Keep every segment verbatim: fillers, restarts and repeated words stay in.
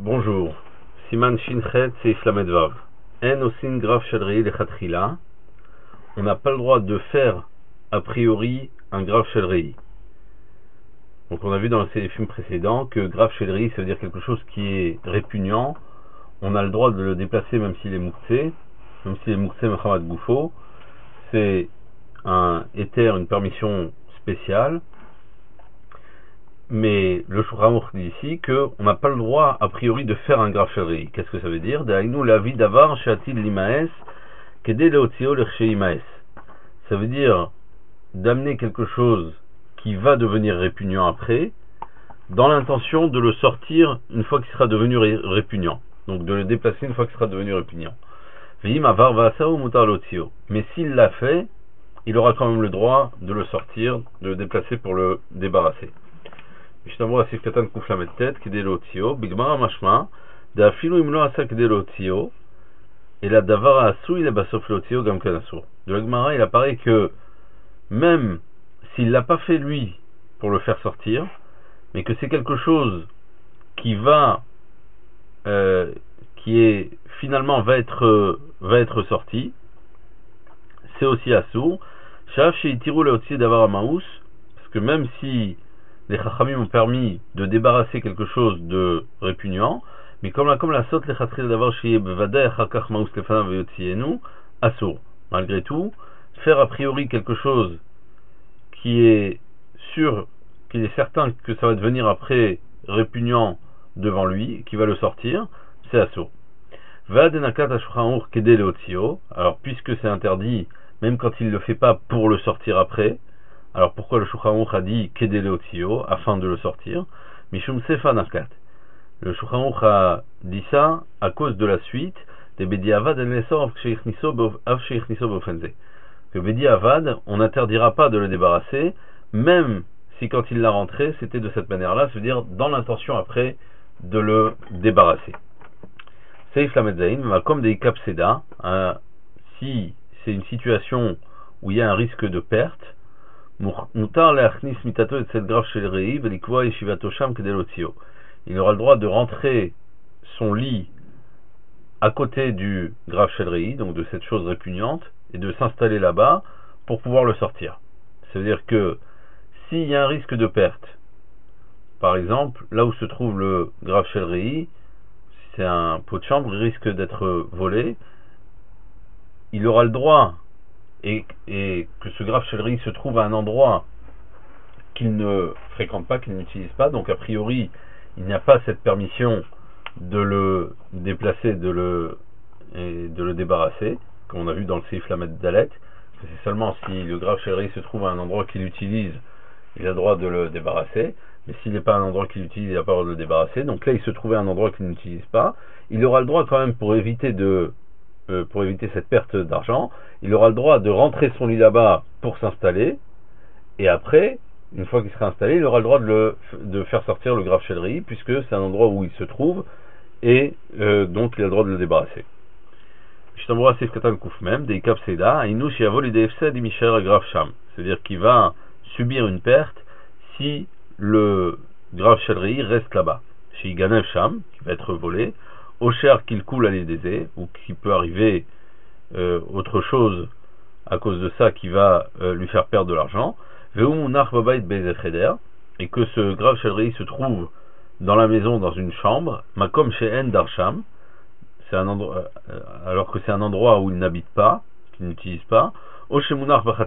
Bonjour. Siman Shinchet Seif Lamed Vav. En osin graf shel lechatchila. On n'a pas le droit de faire a priori un graf shel. Donc on a vu dans les films précédents que graf shel ça veut dire quelque chose qui est répugnant. On a le droit de le déplacer même s'il est mouktsé, même s'il est mouktsé Mohamed Goufo. C'est un éther, une permission spéciale. Mais le Shulchan Aruch dit ici qu'on n'a pas le droit a priori de faire un graf shel. Qu'est-ce que ça veut dire? D'Aïnou la vie d'avar shatil limaes kedé leotzio l'erché imaes. Ça veut dire d'amener quelque chose qui va devenir répugnant après, dans l'intention de le sortir une fois qu'il sera devenu ré répugnant. Donc de le déplacer une fois qu'il sera devenu répugnant. Veim avar va'asao mutar leotzio. Mais s'il l'a fait, il aura quand même le droit de le sortir, de le déplacer pour le débarrasser. Mishnamur asif katan kuf lamed tet kedé leotzio bigmara mashma d'afilo imlo asa kedé leotzio et la davara asou il est basof leotzio gam kanasur. De la Gemara il apparaît que même s'il l'a pas fait lui pour le faire sortir, mais que c'est quelque chose qui va euh, qui est finalement va être euh, va être sorti, c'est aussi assour. Shav sheitiru leotzio davara maus, parce que même si les Chachamim ont permis de débarrasser quelque chose de répugnant, mais comme la comme la saute les Chachamim d'avoir chez Bevadeh Hakach Maus Lefanav Veyotzienu assour. Malgré tout, faire a priori quelque chose qui est sûr, qu'il est certain que ça va devenir après répugnant devant lui, qui va le sortir, c'est assour. Vadenakat Ashulchan Aruch kedé leotzio. Alors puisque c'est interdit, même quand il ne le fait pas pour le sortir après. Alors pourquoi le Shulchan Aruch a dit kedé leotzio afin de le sortir? Mishum sefa narkat. Le Shulchan Aruch a dit ça à cause de la suite des bediavad en lesor av sheichniso bofenze. Que bediavad, on n'interdira pas de le débarrasser, même si quand il l'a rentré, c'était de cette manière-là, c'est-à-dire dans l'intention après de le débarrasser. Seif lamed zayin, comme des kapseda, si c'est une situation où il y a un risque de perte, mutar leachnis mitato et cette grave shel rei velikvoa yeshivato sham kedé leotzio. Il aura le droit de rentrer son lit à côté du grave shel rei, donc de cette chose répugnante, et de s'installer là-bas pour pouvoir le sortir. C'est-à-dire que s'il y a un risque de perte, par exemple, là où se trouve le grave shel rei, c'est un pot de chambre, il risque d'être volé, il aura le droit, et, et que ce grave shel rei se trouve à un endroit qu'il ne fréquente pas, qu'il n'utilise pas, donc a priori, il n'y a pas cette permission de le déplacer, de le, et de le débarrasser, comme on a vu dans le Seif Lamed Dalet, que c'est seulement si le grave shel rei se trouve à un endroit qu'il utilise, il a le droit de le débarrasser, mais s'il n'est pas à un endroit qu'il utilise, il n'a pas le droit de le débarrasser. Donc là, il se trouvait à un endroit qu'il n'utilise pas, il aura le droit quand même, pour éviter de euh, pour éviter cette perte d'argent, il aura le droit de rentrer son lit là-bas pour s'installer, et après, une fois qu'il sera installé, il aura le droit de, le, de faire sortir le grave shel rei, puisque c'est un endroit où il se trouve, et euh, donc il a le droit de le débarrasser. C'est-à-dire qu'il va subir une perte si le grave shel rei reste là-bas. Chez Iganev Sham, qui va être volé, au cher qu'il coule à l'Édésé, ou qui peut arriver euh, autre chose à cause de ça qui va euh, lui faire perdre de l'argent, et que ce grave shel rei se trouve dans la maison, dans une chambre, makom she'en darsham, c'est un endroit, euh, alors que c'est un endroit où il n'habite pas, qu'il n'utilise pas, ou qui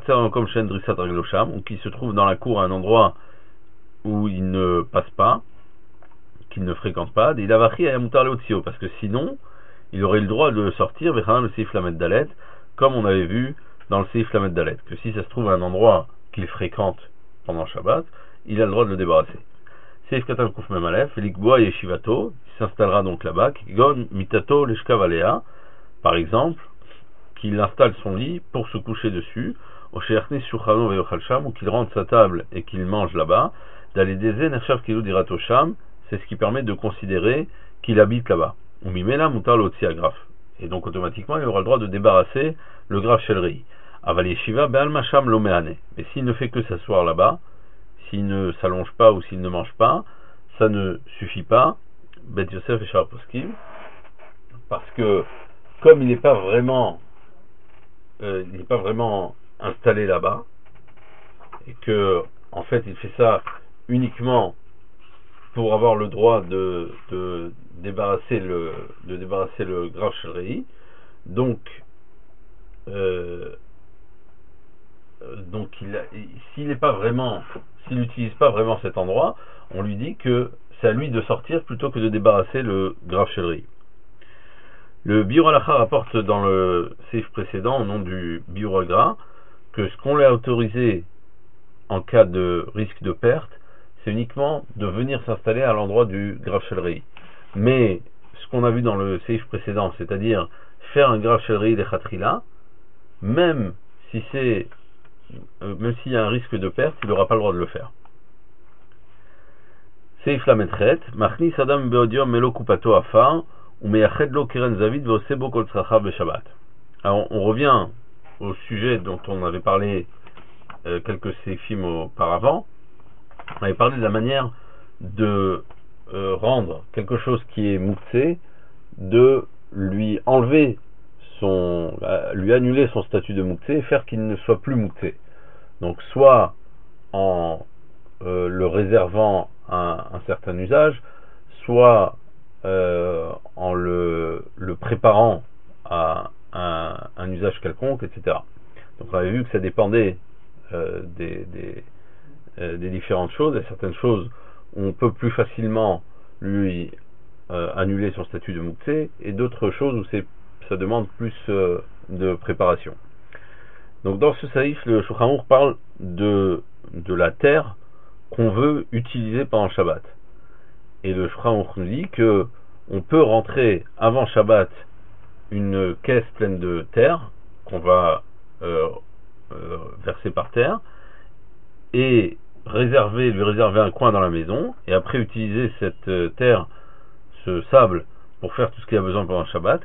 se trouve dans la cour à un endroit où il ne passe pas, qu'il ne fréquente pas, parce que sinon il aurait le droit de le sortir, le Seif Lamed Dalet, comme on avait vu dans le Seif Lamed Dalet, que si ça se trouve à un endroit qu'il fréquente pendant Shabbat, il a le droit de le débarrasser. Seif Katan Kuf Mem Alef, Likboa Yeshivato, il s'installera donc là-bas, Kigon Mitato Leshkav Alea, par exemple, qu'il installe son lit pour se coucher dessus, ou qu'il rentre sa table et qu'il mange là-bas, d'aller des Nershav Kilu Dirato Sham, c'est ce qui permet de considérer qu'il habite là-bas. Ou Mimela Mutar Lotzi Agraf. Et donc automatiquement il aura le droit de débarrasser le grave shel rei. Aval Yeshiva Be'al Masham Lo Me'ane. Mais s'il ne fait que s'asseoir là-bas, s'il ne s'allonge pas ou s'il ne mange pas, ça ne suffit pas Bet Yosef et Shar Poskim, parce que comme il n'est pas vraiment euh, il n'est pas vraiment installé là-bas, et que en fait il fait ça uniquement pour avoir le droit de, de débarrasser le de débarrasser le Grav Shel Rei, donc euh, donc il a, s'il n'est pas vraiment s'il n'utilise pas vraiment cet endroit, on lui dit que c'est à lui de sortir plutôt que de débarrasser le Grav Shel Rei. Le Biur Halacha rapporte dans le seif précédent, au nom du Biur Agra, que ce qu'on l'a autorisé en cas de risque de perte, c'est uniquement de venir s'installer à l'endroit du Grav Shel Rei. Mais ce qu'on a vu dans le seif précédent, c'est-à-dire faire un Grav Shel Rei lechatchila, même si c'est euh, même s'il y a un risque de perte, il n'aura pas le droit de le faire. Seif Lametret, Machnis Adam Beodio Melo Kupato Afar, ou Meyached Lo Keren Zavid Vosebo Kol Tzrachav Beshabbat. Alors on revient au sujet dont on avait parlé euh, quelques séfim auparavant. On avait parlé de la manière de euh, rendre quelque chose qui est mouktsé, de lui enlever son, euh, lui annuler son statut de mouktsé et faire qu'il ne soit plus mouktsé. Donc soit en euh, le réservant à un certain usage, soit euh, en le, le préparant à un, un usage quelconque, et cetera. Donc on avait vu que ça dépendait euh, des, des des différentes choses, et certaines choses où on peut plus facilement lui euh, annuler son statut de mouktsé, et d'autres choses où c'est, ça demande plus euh, de préparation. Donc dans ce saïf, le Shulchan Aruch parle de, de la terre qu'on veut utiliser pendant Shabbat. Et le Shulchan Aruch nous dit que on peut rentrer avant Shabbat une caisse pleine de terre qu'on va euh, euh, verser par terre, et réserver, lui réserver un coin dans la maison, et après utiliser cette euh, terre, ce sable, pour faire tout ce qu'il a besoin pendant le Shabbat.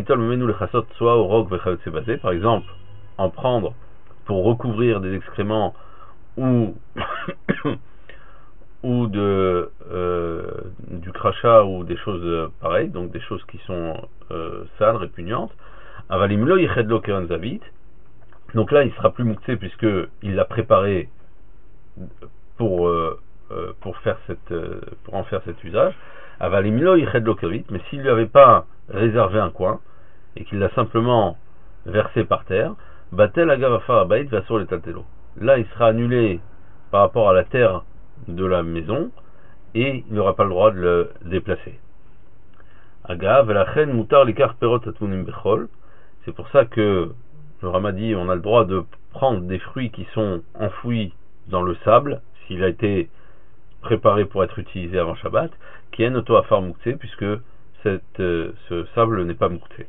Par exemple, en prendre pour recouvrir des excréments ou ou de euh, du crachat ou des choses pareilles, donc des choses qui sont euh, sales, répugnantes. Donc là, il sera plus mouktsé puisque il l'a préparé pour euh, euh, pour faire cette euh, pour en faire cet usage. Mais s'il lui avait pas réservé un coin et qu'il l'a simplement versé par terre, batel agavafa abayit vasur letaltelo. Là, il sera annulé par rapport à la terre de la maison et il n'aura pas le droit de le déplacer. Agav velachen mutar likar perot atunim bechol. C'est pour ça que le Rama dit on a le droit de prendre des fruits qui sont enfouis dans le sable, s'il a été préparé pour être utilisé avant Shabbat, qui est noto afar mouktsé, puisque cette, euh, ce sable n'est pas mouktsé.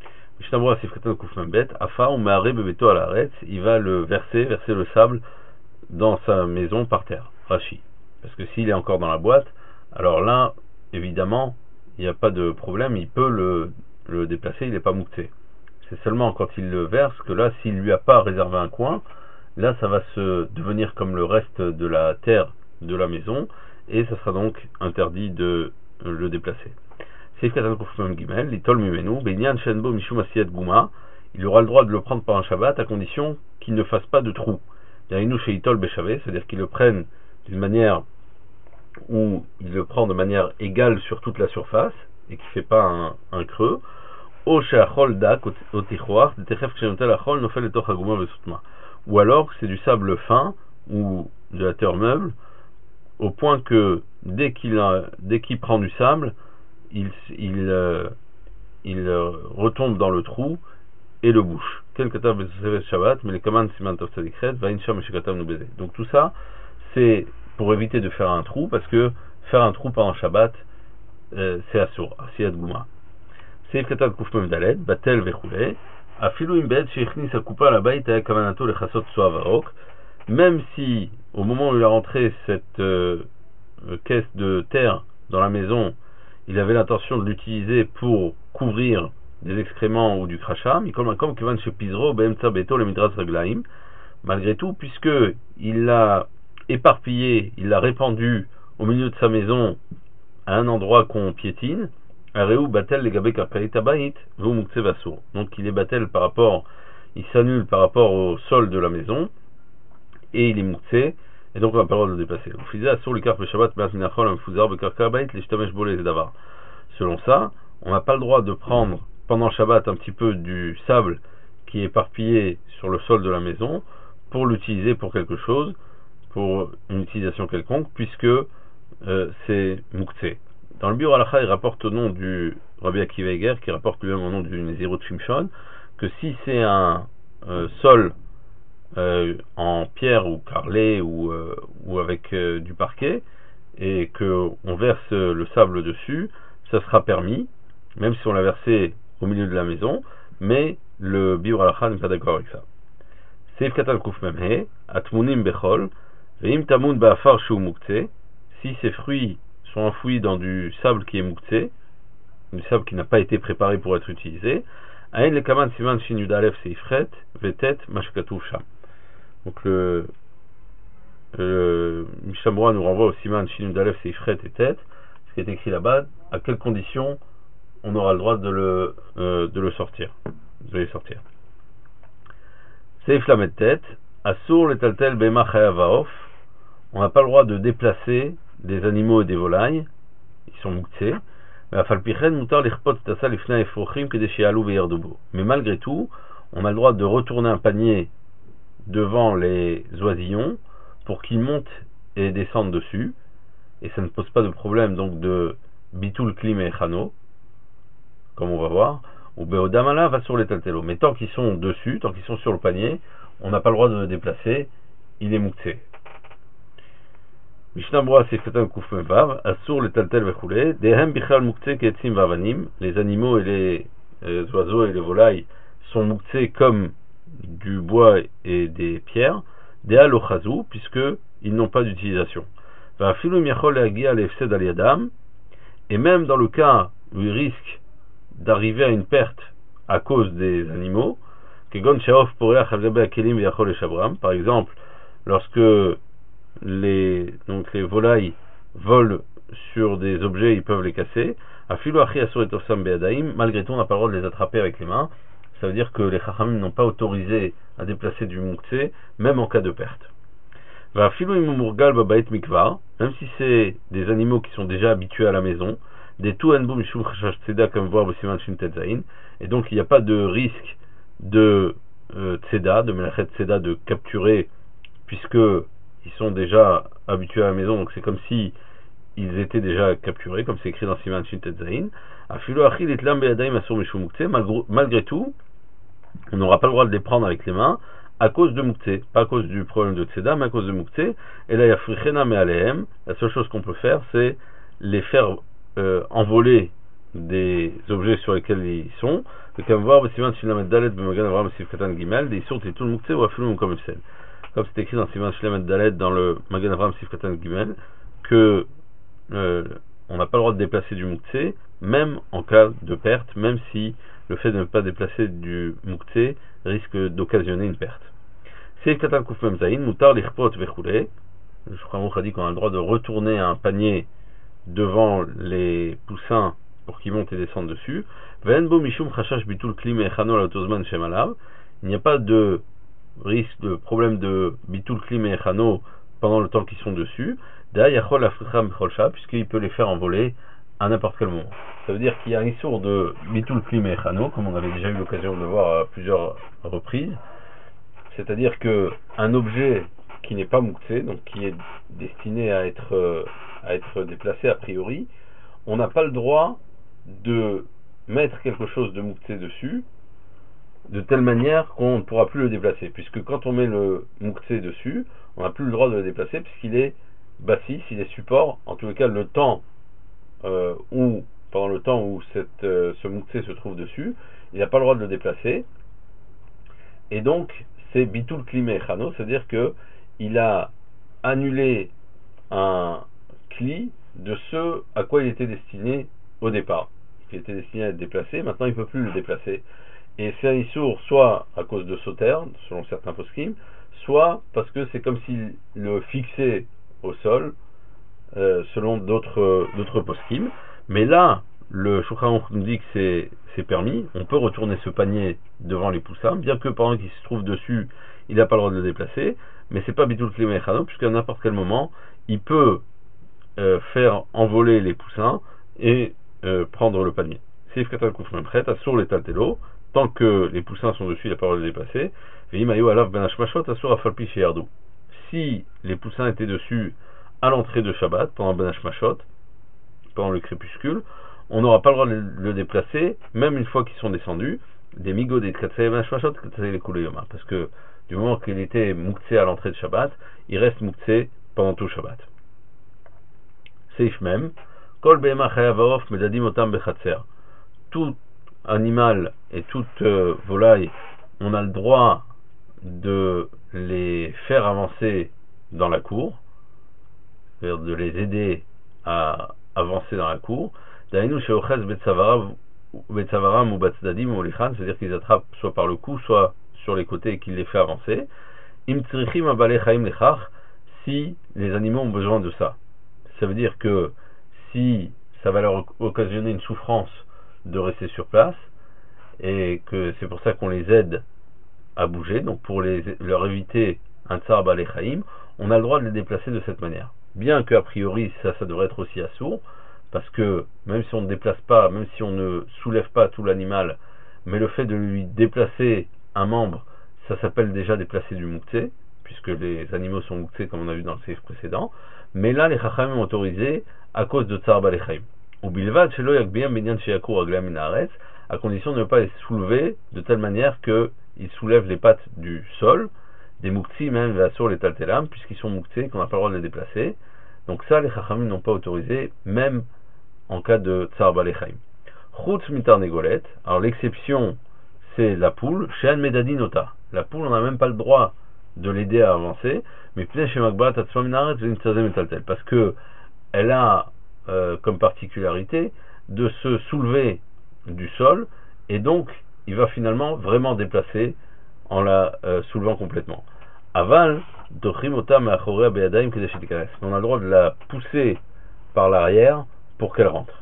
Il va le verser, verser le sable dans sa maison par terre, Rashi. Parce que s'il est encore dans la boîte, alors là, évidemment, il n'y a pas de problème, il peut le, le déplacer, il n'est pas mouktsé. C'est seulement quand il le verse que là, s'il lui a pas réservé un coin, là ça va se devenir comme le reste de la terre de la maison, et ça sera donc interdit de le déplacer. Il aura le droit de le prendre par un Shabbat à condition qu'il ne fasse pas de trou. C'est-à-dire qu'il le prenne d'une manière où il le prend de manière égale sur toute la surface et qu'il ne fait pas un, un creux. Ou alors que c'est du sable fin ou de la terre meuble, au point que dès qu'il, a, dès qu'il prend du sable, il, il, euh, il euh, retombe dans le trou et le bouche. Donc tout ça, c'est pour éviter de faire un trou, parce que faire un trou pendant Shabbat, euh, c'est assour, asiyat gouma. C'est katav kufmem dalet, batel vechule, afilu imbed sheichnis akupa la bayit aya kavanato lechasot soavarok. Même si, au moment où il a rentré cette euh, caisse de terre dans la maison, il avait l'intention de l'utiliser pour couvrir des excréments ou du crachat, malgré tout, puisque il l'a éparpillé, il l'a répandu au milieu de sa maison à un endroit qu'on piétine, Areu batel legabe karkaït abayit, vous mukse vasour. Donc il est batel par rapport, il s'annule par rapport au sol de la maison, et il est mukse, et donc on n'a pas le droit de le déplacer. Selon ça, on n'a pas le droit de prendre pendant Shabbat un petit peu du sable qui est éparpillé sur le sol de la maison pour l'utiliser pour quelque chose, pour une utilisation quelconque, puisque euh, c'est muktzeh. Dans le Biur Halacha, il rapporte au nom du Rabbi Akiva Eger, qui rapporte lui-même au nom du Nézirut Shimshon, que si c'est un euh, sol euh, en pierre ou carrelé ou, euh, ou avec euh, du parquet, et qu'on verse le sable dessus, ça sera permis, même si on l'a versé au milieu de la maison, mais le Biur Halacha n'est pas d'accord avec ça. Seif Katan Kuf Memhe, Atmunim Bechol, Veim Tamun Ba'afar Shu Muktzeh, si ces fruits sont enfouis dans du sable qui est muktzeh, du sable qui n'a pas été préparé pour être utilisé, Aïn le Kaman Siman Shin Yudalef Seifret, Vetet Mashkatouf Sham. Donc le, le Mishamura nous renvoie au Siman Shin Yudalef Seifret et Tet, ce qui est écrit là-bas, à quelles conditions on aura le droit de le, euh, de le sortir, de les sortir. Seif Lamet Tet, Asur le Taltel Bema Chayavaof, on n'a pas le droit de déplacer des animaux et des volailles, ils sont muktzeh, mais malgré tout, on a le droit de retourner un panier devant les oisillons pour qu'ils montent et descendent dessus, et ça ne pose pas de problème donc de bitul klim et chano, comme on va voir, ou beodamala va sur les taltelo. Mais tant qu'ils sont dessus, tant qu'ils sont sur le panier, on n'a pas le droit de le déplacer, il est muktzeh. Mishnah Brura Sefetan Kuf Mevav, Asur le Taltel Vechoulé, Dehem Bichal Muktzeh Ketzim Vavanim, les animaux et les euh, oiseaux et les volailles sont muktzeh comme du bois et des pierres, Dea Lochazou, puisque ils n'ont pas d'utilisation. Vafilu Miachol Agia Lefsed Aliadam, et même dans le cas où ils risquent d'arriver à une perte à cause des animaux, Kegon Shaof Poreach Al-Gabe Akelim Viachol et Shabram, par exemple, lorsque Les, donc les volailles volent sur des objets, ils peuvent les casser. Malgré tout, on n'a pas le droit de les attraper avec les mains. Ça veut dire que les chachamim n'ont pas autorisé à déplacer du muktzeh, même en cas de perte. Même si c'est des animaux qui sont déjà habitués à la maison, des comme voir et donc il n'y a pas de risque de euh, tzeda, de melachet tzeda, de capturer, puisque ils sont déjà habitués à la maison, donc c'est comme si ils étaient déjà capturés, comme c'est écrit dans Siman Shin Tetzain. Malgré tout, on n'aura pas le droit de les prendre avec les mains à cause de muktzeh, pas à cause du problème de tzeda, mais à cause de muktzeh. Et là, la seule chose qu'on peut faire, c'est les faire euh, envoler des objets sur lesquels ils sont. Comme c'est écrit dans Siman Shlemet Dalet dans le Magen Avraham Sifkatan Gimel, que euh, on n'a pas le droit de déplacer du muktzeh, même en cas de perte, même si le fait de ne pas déplacer du muktzeh risque d'occasionner une perte. C'est Katan Kufmem Zain, Mutar Lichpot Vechule. Je crois qu'on a dit qu'on a le droit de retourner un panier devant les poussins pour qu'ils montent et descendent dessus. Venbo Mishum Chashash Bitul Klim Echano Lautozman Shemalav. Il n'y a pas de risque de problème de bitul klim et chano pendant le temps qu'ils sont dessus, puisqu'il peut les faire envoler à n'importe quel moment. Ça veut dire qu'il y a un issour de bitul klim et chano, comme on avait déjà eu l'occasion de le voir à plusieurs reprises, c'est-à-dire que un objet qui n'est pas muktzeh, donc qui est destiné à être à être déplacé a priori, on n'a pas le droit de mettre quelque chose de muktzeh dessus de telle manière qu'on ne pourra plus le déplacer, puisque quand on met le muktzeh dessus, on n'a plus le droit de le déplacer puisqu'il est bassis, il est support, en tout cas le temps euh, où, pendant le temps où cette, euh, ce muktzeh se trouve dessus, il n'a pas le droit de le déplacer, et donc c'est bitul klimé chano, c'est-à-dire que il a annulé un kli de ce à quoi il était destiné au départ. Il était destiné à être déplacé, maintenant il ne peut plus le déplacer. Et c'est un issour soit à cause de sauter, selon certains poskim, soit parce que c'est comme s'il le fixait au sol, euh, selon d'autres d'autres poskim. Mais là, le Shulchan Aruch nous dit que c'est c'est permis. On peut retourner ce panier devant les poussins, bien que pendant qu'il se trouve dessus, il n'a pas le droit de le déplacer. Mais c'est pas bitul kli mechano, puisqu'à n'importe quel moment, il peut euh, faire envoler les poussins et euh, prendre le panier. C'est Katan Koufman prêt à sur les taltelo, tant que les poussins sont dessus, il n'a pas le droit de le déplacer. Si les poussins étaient dessus à l'entrée de Shabbat, pendant Ben Hashmashot, pendant le crépuscule, on n'aura pas le droit de le déplacer, même une fois qu'ils sont descendus, des migots des Katsai Ben Hashmashot, Katsai les Kuleyoma. Parce que du moment qu'il était Mouktsé à l'entrée de Shabbat, il reste Mouktsé pendant tout Shabbat. Seif même, Kol Behema Chayavarof Medadim Otam Bechatser. Tout animal et toute euh, volaille, on a le droit de les faire avancer dans la cour, c'est-à-dire de les aider à avancer dans la cour. C'est-à-dire qu'ils attrapent soit par le cou, soit sur les côtés et qu'ils les fait avancer. Si les animaux ont besoin de ça. Ça veut dire que si ça va leur occasionner une souffrance de rester sur place, et que c'est pour ça qu'on les aide à bouger, donc pour les, leur éviter un tsar balechaim, on a le droit de les déplacer de cette manière. Bien que a priori ça, ça devrait être aussi assourd, parce que même si on ne déplace pas, même si on ne soulève pas tout l'animal, mais le fait de lui déplacer un membre, ça s'appelle déjà déplacer du mouktsé, puisque les animaux sont mouktsés comme on a vu dans le séif précédent. Mais là les chachamim ont autorisé à cause de tsar balechaim. Ou bilvad shelo yakbiyam binyan sheyakur aglam min haaretz, à condition de ne pas les soulever de telle manière qu'ils soulèvent les pattes du sol, des mouktis même sur les taltelam, puisqu'ils sont mouktis, qu'on n'a pas le droit de les déplacer. Donc ça, les chachamim n'ont pas autorisé, même en cas de tsar balechaim. Chutz mitar negolet, alors l'exception, c'est la poule, shean medadi nota. La poule, on n'a même pas le droit de l'aider à avancer, mais parce que elle a euh, comme particularité de se soulever du sol, et donc il va finalement vraiment déplacer en la euh, soulevant complètement. Aval, on a le droit de la pousser par l'arrière pour qu'elle rentre.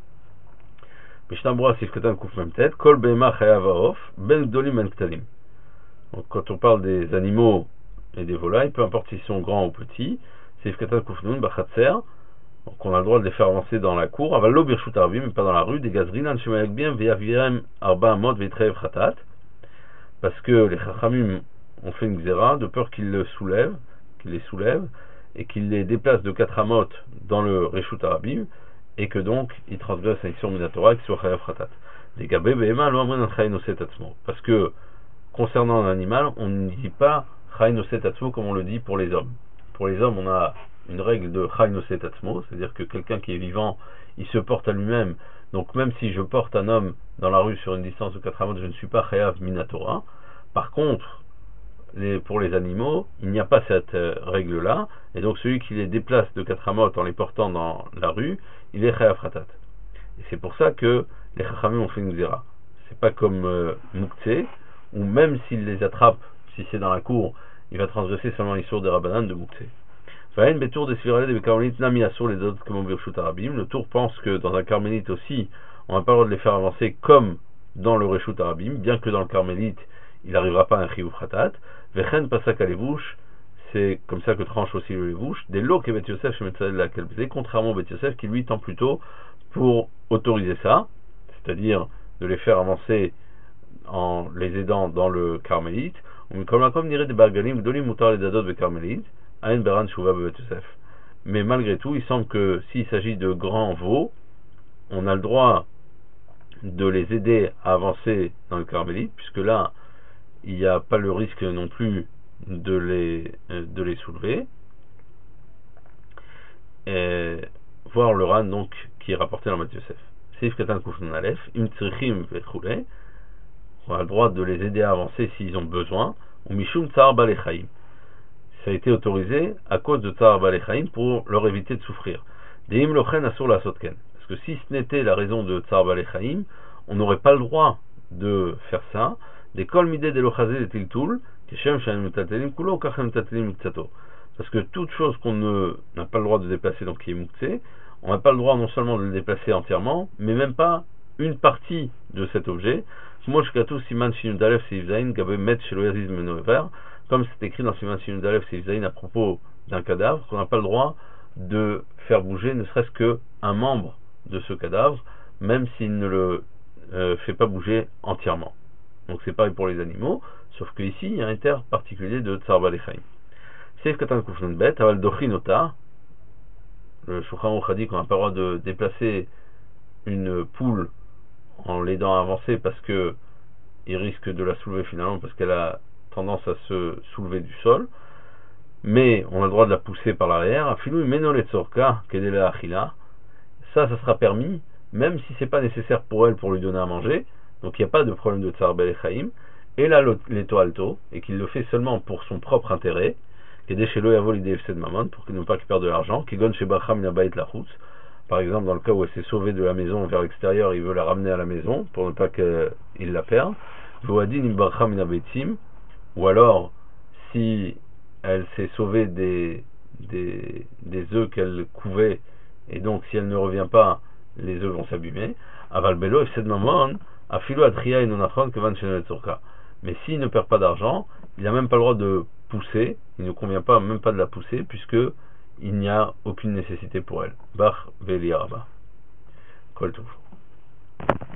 Donc, quand on parle des animaux et des volailles, peu importe s'ils sont grands ou petits, c'est donc on a le droit de les faire avancer dans la cour, avalo birshut arabim, mais pas dans la rue, des gazrinan shemayak bien veyavirem arba amot veitrev khatat, parce que les chachamim ont fait une xéra de peur qu'ils le soulèvent, qu'ils les soulèvent et qu'ils les déplacent de quatre amot dans le reshut arabim, et que donc ils transgressent la mission minatora qui soit chayav khatat. Des gabé behema lo amrin al chaynoset atzmo, parce que concernant un animal, on ne dit pas chaynoset atzmo comme on le dit pour les hommes. Pour les hommes, on a une règle de chaynoset atzmo, c'est-à-dire que quelqu'un qui est vivant, il se porte à lui-même. Donc même si je porte un homme dans la rue sur une distance de quatre amot, je ne suis pas chayav minatora. Par contre, les, pour les animaux, il n'y a pas cette euh, règle-là, et donc celui qui les déplace de quatre amot en les portant dans la rue, il est chayav khatat. Et c'est pour ça que les chachamim ont fait une xéra. C'est pas comme euh, mouktsé, ou même s'il les attrape, si c'est dans la cour, il va transgresser seulement l'issur des rabbanan de mouktsé. Le tour pense que dans un carmélite aussi, on n'a pas le droit de les faire avancer comme dans le reshut arabim, bien que dans le carmélite, il n'arrivera pas à un chiyuv khatat. Vechen pasak alevouche, c'est comme ça que tranche aussi le levouche. Des lots que Bet Yosef chez Metzalel la Kelbzé, contrairement au Bet Yosef qui lui tend plutôt pour autoriser ça, c'est-à-dire de les faire avancer en les aidant dans le carmélite. Comme dirait des bargalim, dolim mutar les dadot be carmélite. Mais malgré tout, il semble que s'il s'agit de grands veaux, on a le droit de les aider à avancer dans le carmélite, puisque là, il n'y a pas le risque non plus de les, de les soulever. Et voir le ran donc qui est rapporté dans Matthieu Yosef. Seif Katan Kufnun Aleph, Im Tzrichim Vechule, on a le droit de les aider à avancer s'ils ont besoin, ou Mishum Tsar Balechaim. Ça a été autorisé à cause de Tsar Balechaim pour leur éviter de souffrir. Deim Lochen Asur la Sotken. Parce que si ce n'était la raison de Tsar Balechaim, on n'aurait pas le droit de faire ça. Des Kol Midé de Lochazé de Tiltul, Keshem Shanim Tatelim Kulo, Kachem Tatelim Miktato. Parce que toute chose qu'on ne n'a pas le droit de déplacer, donc qui est mouktsé, on n'a pas le droit non seulement de le déplacer entièrement, mais même pas une partie de cet objet. Comme c'est écrit dans Siman Shinud Aleph Seif Zayin à propos d'un cadavre, qu'on n'a pas le droit de faire bouger ne serait-ce qu'un membre de ce cadavre, même s'il ne le euh, fait pas bouger entièrement. Donc c'est pareil pour les animaux, sauf que ici il y a un terme particulier de Tsar Balei-Chaim. Seif Katan Kufnan Bet, Aval Dochinota, le Shulchan Aruch a dit qu'on n'a pas le droit de déplacer une poule en l'aidant à avancer parce que il risque de la soulever finalement parce qu'elle a tendance à se soulever du sol, mais on a le droit de la pousser par l'arrière. Afilou menoletzorka kedela achila, ça, ça sera permis même si c'est pas nécessaire pour elle pour lui donner à manger, donc il n'y a pas de problème de Tsar Balei-Chaim. Et là l'éto alto, et qu'il le fait seulement pour son propre intérêt, kedé chez lo yavo l'idée de maman, pour qu'il ne pas récupère de l'argent, qui gon chez Bacham nabaït la route. Par exemple, dans le cas où elle s'est sauvée de la maison vers l'extérieur, il veut la ramener à la maison pour ne pas qu'il la perde. Ou alors, si elle s'est sauvée des, des, des œufs qu'elle couvait, et donc si elle ne revient pas, les œufs vont s'abîmer. Mais s'il ne perd pas d'argent, il n'a même pas le droit de pousser, il ne convient pas même pas de la pousser, puisque il n'y a aucune nécessité pour elle. Bach Veli Araba. Kol Tov.